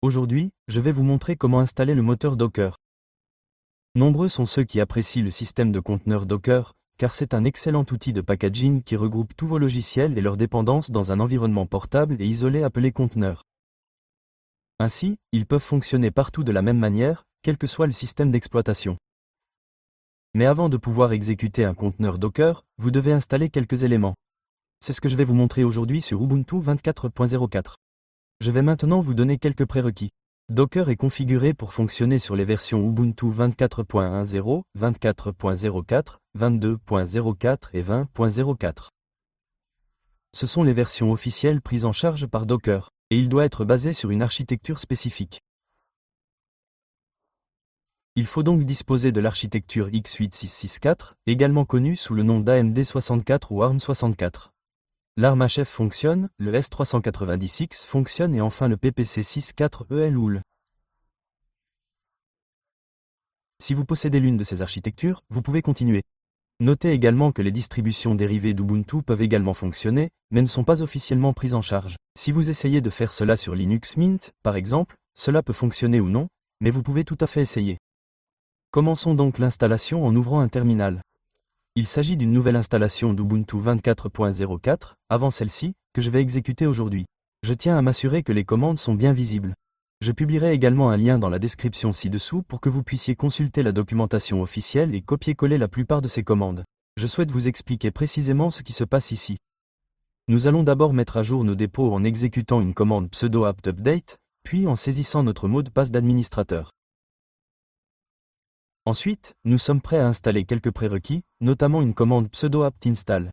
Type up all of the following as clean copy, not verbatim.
Aujourd'hui, je vais vous montrer comment installer le moteur Docker. Nombreux sont ceux qui apprécient le système de conteneurs Docker, car c'est un excellent outil de packaging qui regroupe tous vos logiciels et leurs dépendances dans un environnement portable et isolé appelé conteneur. Ainsi, ils peuvent fonctionner partout de la même manière, quel que soit le système d'exploitation. Mais avant de pouvoir exécuter un conteneur Docker, vous devez installer quelques éléments. C'est ce que je vais vous montrer aujourd'hui sur Ubuntu 24.04. Je vais maintenant vous donner quelques prérequis. Docker est configuré pour fonctionner sur les versions Ubuntu 24.10, 24.04, 22.04 et 20.04. Ce sont les versions officielles prises en charge par Docker, et il doit être basé sur une architecture spécifique. Il faut donc disposer de l'architecture x8664, également connue sous le nom d'AMD64 ou ARM64. L'ARM-HF fonctionne, le S390X fonctionne et enfin le PPC64EL. Si vous possédez l'une de ces architectures, vous pouvez continuer. Notez également que les distributions dérivées d'Ubuntu peuvent également fonctionner, mais ne sont pas officiellement prises en charge. Si vous essayez de faire cela sur Linux Mint, par exemple, cela peut fonctionner ou non, mais vous pouvez tout à fait essayer. Commençons donc l'installation en ouvrant un terminal. Il s'agit d'une nouvelle installation d'Ubuntu 24.04, avant celle-ci, que je vais exécuter aujourd'hui. Je tiens à m'assurer que les commandes sont bien visibles. Je publierai également un lien dans la description ci-dessous pour que vous puissiez consulter la documentation officielle et copier-coller la plupart de ces commandes. Je souhaite vous expliquer précisément ce qui se passe ici. Nous allons d'abord mettre à jour nos dépôts en exécutant une commande sudo apt update, puis en saisissant notre mot de passe d'administrateur. Ensuite, nous sommes prêts à installer quelques prérequis, notamment une commande sudo apt install.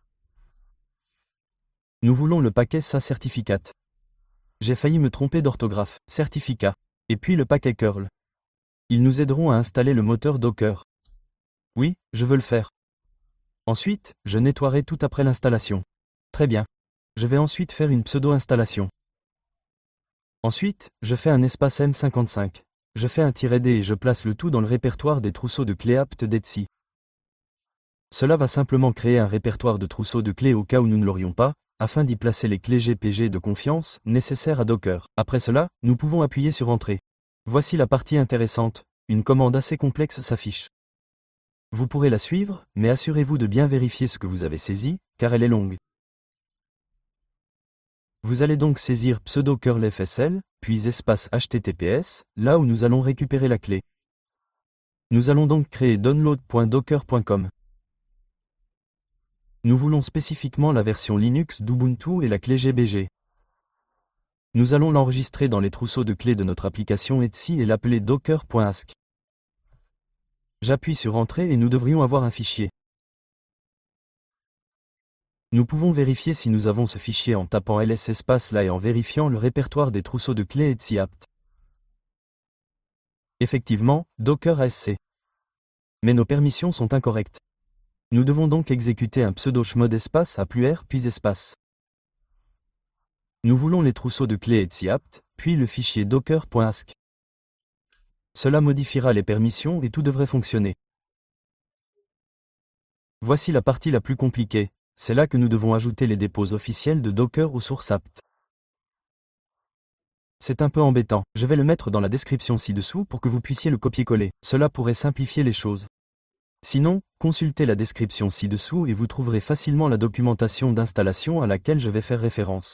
Nous voulons le paquet sa-certificate. J'ai failli me tromper d'orthographe, certificat, et puis le paquet curl. Ils nous aideront à installer le moteur Docker. Oui, je veux le faire. Ensuite, je nettoierai tout après l'installation. Très bien. Je vais ensuite faire une pseudo-installation. Ensuite, je fais un espace M55. Je fais un -D et je place le tout dans le répertoire des trousseaux de clés apt etc. Cela va simplement créer un répertoire de trousseaux de clés au cas où nous ne l'aurions pas, afin d'y placer les clés GPG de confiance nécessaires à Docker. Après cela, nous pouvons appuyer sur Entrée. Voici la partie intéressante, une commande assez complexe s'affiche. Vous pourrez la suivre, mais assurez-vous de bien vérifier ce que vous avez saisi, car elle est longue. Vous allez donc saisir pseudo curl FSL, puis espace HTTPS, là où nous allons récupérer la clé. Nous allons donc créer download.docker.com. Nous voulons spécifiquement la version Linux d'Ubuntu et la clé GBG. Nous allons l'enregistrer dans les trousseaux de clés de notre application Etsy et l'appeler docker.ask. J'appuie sur Entrée et nous devrions avoir un fichier. Nous pouvons vérifier si nous avons ce fichier en tapant ls espace là et en vérifiant le répertoire des trousseaux de clés Etsy apt. Effectivement, Docker ASC. Mais nos permissions sont incorrectes. Nous devons donc exécuter un pseudo chmod espace a plus r puis espace. Nous voulons les trousseaux de clés Etsy apt, puis le fichier docker.ask. Cela modifiera les permissions et tout devrait fonctionner. Voici la partie la plus compliquée. C'est là que nous devons ajouter les dépôts officiels de Docker aux sources apt. C'est un peu embêtant, je vais le mettre dans la description ci-dessous pour que vous puissiez le copier-coller. Cela pourrait simplifier les choses. Sinon, consultez la description ci-dessous et vous trouverez facilement la documentation d'installation à laquelle je vais faire référence.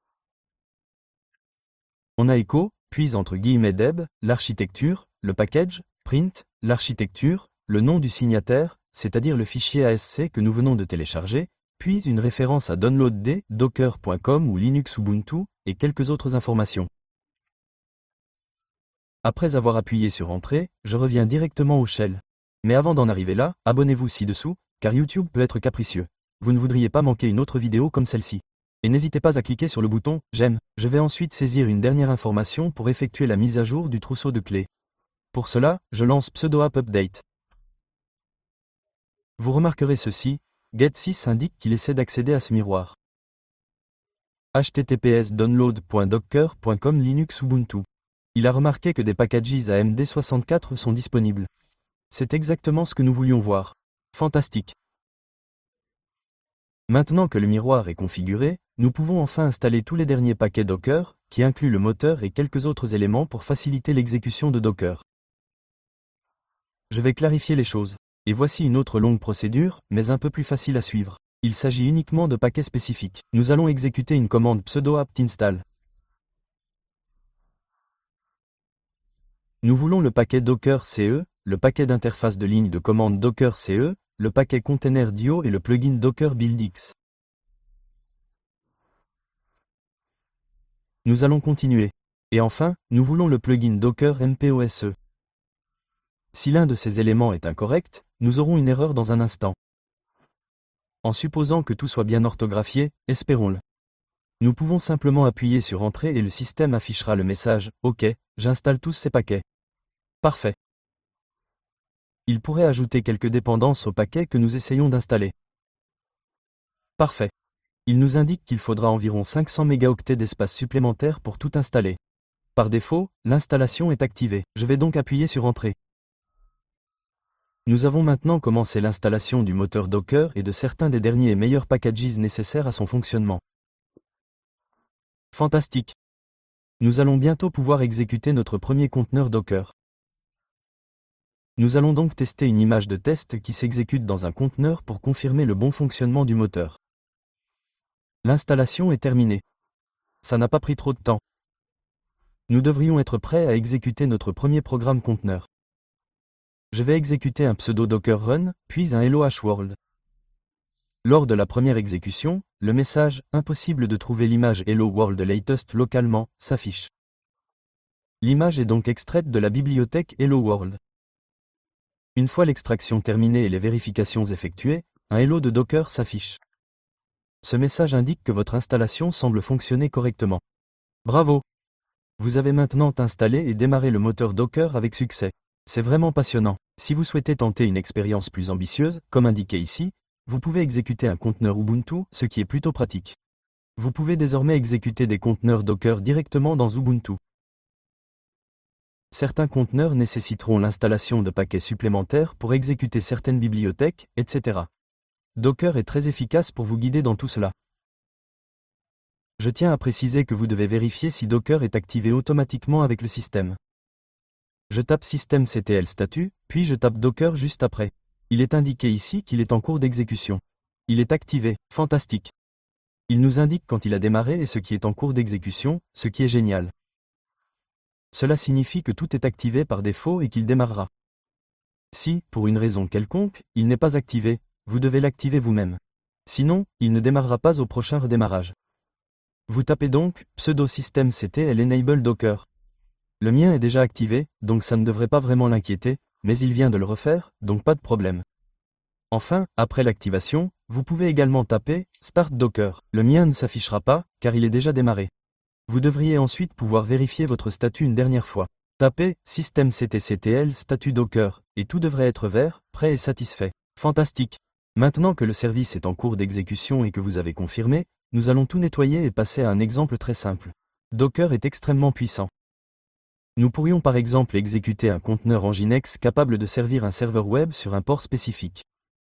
On a echo, puis entre guillemets deb, l'architecture, le package, print, l'architecture, le nom du signataire, c'est-à-dire le fichier ASC que nous venons de télécharger, puis une référence à download docker.com ou Linux Ubuntu, et quelques autres informations. Après avoir appuyé sur Entrée, je reviens directement au shell. Mais avant d'en arriver là, abonnez-vous ci-dessous, car YouTube peut être capricieux. Vous ne voudriez pas manquer une autre vidéo comme celle-ci. Et n'hésitez pas à cliquer sur le bouton « J'aime ». Je vais ensuite saisir une dernière information pour effectuer la mise à jour du trousseau de clés. Pour cela, je lance pseudo app update. Vous remarquerez ceci, Get6 indique qu'il essaie d'accéder à ce miroir. https download.docker.com Linux Ubuntu. Il a remarqué que des packages AMD64 sont disponibles. C'est exactement ce que nous voulions voir. Fantastique. Maintenant que le miroir est configuré, nous pouvons enfin installer tous les derniers paquets Docker, qui inclut le moteur et quelques autres éléments pour faciliter l'exécution de Docker. Je vais clarifier les choses. Et voici une autre longue procédure, mais un peu plus facile à suivre. Il s'agit uniquement de paquets spécifiques. Nous allons exécuter une commande sudo apt install. Nous voulons le paquet Docker CE, le paquet d'interface de ligne de commande Docker CE, le paquet container Dio et le plugin Docker BuildX. Nous allons continuer. Et enfin, nous voulons le plugin Docker MPOSE. Si l'un de ces éléments est incorrect, nous aurons une erreur dans un instant. En supposant que tout soit bien orthographié, espérons-le. Nous pouvons simplement appuyer sur Entrée et le système affichera le message « OK, j'installe tous ces paquets ». Parfait. Il pourrait ajouter quelques dépendances au paquet que nous essayons d'installer. Parfait. Il nous indique qu'il faudra environ 500 mégaoctets d'espace supplémentaire pour tout installer. Par défaut, l'installation est activée. Je vais donc appuyer sur Entrée. Nous avons maintenant commencé l'installation du moteur Docker et de certains des derniers et meilleurs packages nécessaires à son fonctionnement. Fantastique! Nous allons bientôt pouvoir exécuter notre premier conteneur Docker. Nous allons donc tester une image de test qui s'exécute dans un conteneur pour confirmer le bon fonctionnement du moteur. L'installation est terminée. Ça n'a pas pris trop de temps. Nous devrions être prêts à exécuter notre premier programme conteneur. Je vais exécuter un pseudo Docker run, puis un hello hworld. Lors de la première exécution, le message « Impossible de trouver l'image Hello World Latest localement » s'affiche. L'image est donc extraite de la bibliothèque Hello World. Une fois l'extraction terminée et les vérifications effectuées, un hello de Docker s'affiche. Ce message indique que votre installation semble fonctionner correctement. Bravo! Vous avez maintenant installé et démarré le moteur Docker avec succès. C'est vraiment passionnant. Si vous souhaitez tenter une expérience plus ambitieuse, comme indiqué ici, vous pouvez exécuter un conteneur Ubuntu, ce qui est plutôt pratique. Vous pouvez désormais exécuter des conteneurs Docker directement dans Ubuntu. Certains conteneurs nécessiteront l'installation de paquets supplémentaires pour exécuter certaines bibliothèques, etc. Docker est très efficace pour vous guider dans tout cela. Je tiens à préciser que vous devez vérifier si Docker est activé automatiquement avec le système. Je tape systemctl statut, puis je tape Docker juste après. Il est indiqué ici qu'il est en cours d'exécution. Il est activé, fantastique. Il nous indique quand il a démarré et ce qui est en cours d'exécution, ce qui est génial. Cela signifie que tout est activé par défaut et qu'il démarrera. Si, pour une raison quelconque, il n'est pas activé, vous devez l'activer vous-même. Sinon, il ne démarrera pas au prochain redémarrage. Vous tapez donc pseudo systemctl enable docker. Le mien est déjà activé, donc ça ne devrait pas vraiment l'inquiéter, mais il vient de le refaire, donc pas de problème. Enfin, après l'activation, vous pouvez également taper Start Docker. Le mien ne s'affichera pas, car il est déjà démarré. Vous devriez ensuite pouvoir vérifier votre statut une dernière fois. Tapez systemctl statut Docker, et tout devrait être vert, prêt et satisfait. Fantastique! Maintenant que le service est en cours d'exécution et que vous avez confirmé, nous allons tout nettoyer et passer à un exemple très simple. Docker est extrêmement puissant. Nous pourrions par exemple exécuter un conteneur Nginx capable de servir un serveur web sur un port spécifique.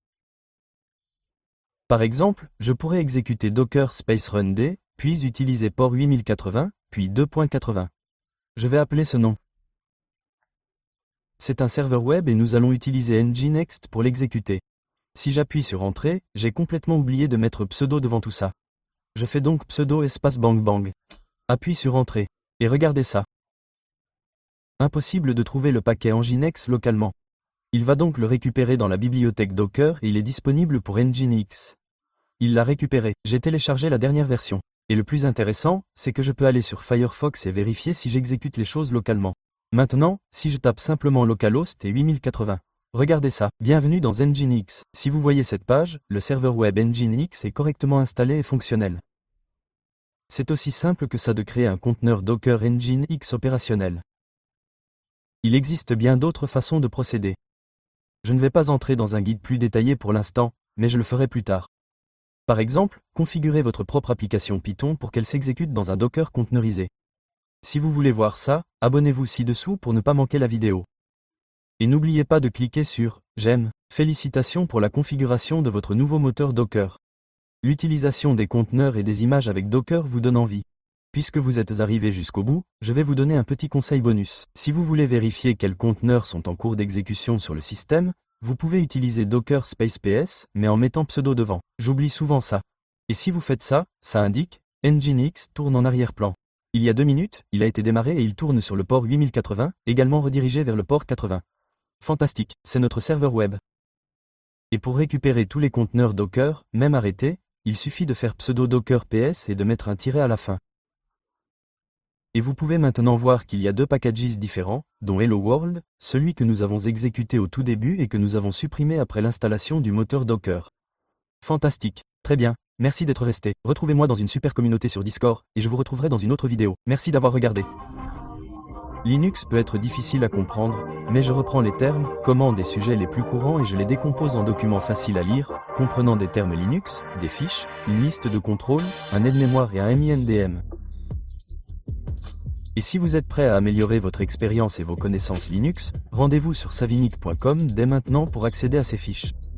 Par exemple, je pourrais exécuter Docker space run d, puis utiliser port 8080, puis 2.80. Je vais appeler ce nom. C'est un serveur web et nous allons utiliser Nginx pour l'exécuter. Si j'appuie sur Entrée, j'ai complètement oublié de mettre pseudo devant tout ça. Je fais donc pseudo espace bang bang. Appuie sur Entrée. Et regardez ça. Impossible de trouver le paquet Nginx localement. Il va donc le récupérer dans la bibliothèque Docker et il est disponible pour Nginx. Il l'a récupéré. J'ai téléchargé la dernière version. Et le plus intéressant, c'est que je peux aller sur Firefox et vérifier si j'exécute les choses localement. Maintenant, si je tape simplement localhost et 8080. Regardez ça. Bienvenue dans Nginx. Si vous voyez cette page, le serveur web Nginx est correctement installé et fonctionnel. C'est aussi simple que ça de créer un conteneur Docker Nginx opérationnel. Il existe bien d'autres façons de procéder. Je ne vais pas entrer dans un guide plus détaillé pour l'instant, mais je le ferai plus tard. Par exemple, configurez votre propre application Python pour qu'elle s'exécute dans un Docker conteneurisé. Si vous voulez voir ça, abonnez-vous ci-dessous pour ne pas manquer la vidéo. Et n'oubliez pas de cliquer sur « J'aime ». Félicitations pour la configuration de votre nouveau moteur Docker. L'utilisation des conteneurs et des images avec Docker vous donne envie. Puisque vous êtes arrivé jusqu'au bout, je vais vous donner un petit conseil bonus. Si vous voulez vérifier quels conteneurs sont en cours d'exécution sur le système, vous pouvez utiliser Docker Space PS, mais en mettant pseudo devant. J'oublie souvent ça. Et si vous faites ça, ça indique Nginx tourne en arrière-plan. Il y a 2 minutes, il a été démarré et il tourne sur le port 8080, également redirigé vers le port 80. Fantastique, c'est notre serveur web. Et pour récupérer tous les conteneurs Docker, même arrêtés, il suffit de faire pseudo Docker PS et de mettre un tiret à la fin. Et vous pouvez maintenant voir qu'il y a 2 packages différents, dont Hello World, celui que nous avons exécuté au tout début et que nous avons supprimé après l'installation du moteur Docker. Fantastique. Très bien. Merci d'être resté. Retrouvez-moi dans une super communauté sur Discord, et je vous retrouverai dans une autre vidéo. Merci d'avoir regardé. Linux peut être difficile à comprendre, mais je reprends les termes, commandes et sujets les plus courants et je les décompose en documents faciles à lire, comprenant des termes Linux, des fiches, une liste de contrôle, un aide-mémoire et un MINDM. Et si vous êtes prêt à améliorer votre expérience et vos connaissances Linux, rendez-vous sur savinic.com dès maintenant pour accéder à ces fiches.